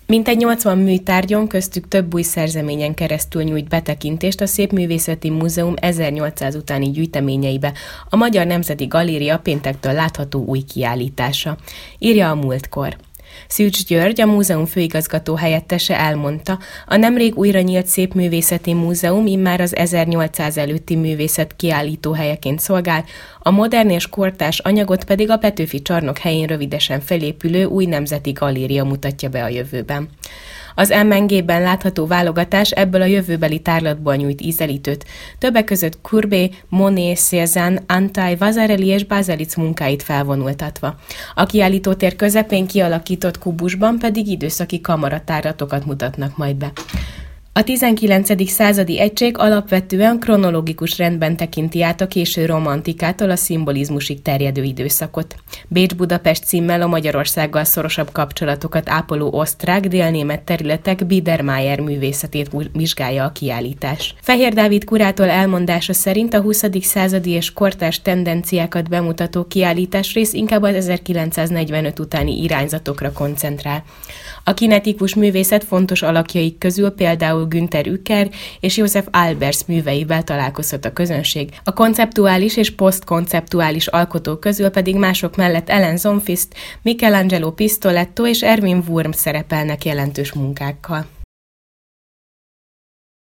Mintegy 80 műtárgyon, köztük több új szerzeményen keresztül nyújt betekintést a Szépművészeti Múzeum 1800 utáni gyűjteményeibe a Magyar Nemzeti Galéria péntektől látható új kiállítása, írja a Múltkor. Szűcs György, a múzeum főigazgató helyettese elmondta, a nemrég újra nyílt Szépművészeti Múzeum immár az 1800 előtti művészet kiállító helyeként szolgál, a modern és kortárs anyagot pedig a Petőfi Csarnok helyén rövidesen felépülő új Nemzeti Galéria mutatja be a jövőben. Az MNG-ben látható válogatás ebből a jövőbeli tárlatból nyújt ízelítőt, többek között Courbet, Monet, Cézanne, Antaille, Vasarely és Baselitz munkáit felvonultatva. A kiállítótér közepén kialakított kubusban pedig időszaki kamaratárlatokat mutatnak majd be. A 19. századi egység alapvetően kronológikus rendben tekinti át a késő romantikától a szimbolizmusig terjedő időszakot. Bécs-Budapest címmel a Magyarországgal szorosabb kapcsolatokat ápoló osztrák, délnémet területek Biedermeier művészetét vizsgálja a kiállítás. Fehér Dávid kurátor elmondása szerint a 20. századi és kortárs tendenciákat bemutató kiállításrész inkább az 1945 utáni irányzatokra koncentrál. A kinetikus művészet fontos alakjaik közül például Günther Uecker és Josef Albers műveivel találkozhat a közönség. A konceptuális és posztkonceptuális alkotók közül pedig mások mellett Ellen Zomfist, Michelangelo Pistoletto és Erwin Wurm szerepelnek jelentős munkákkal.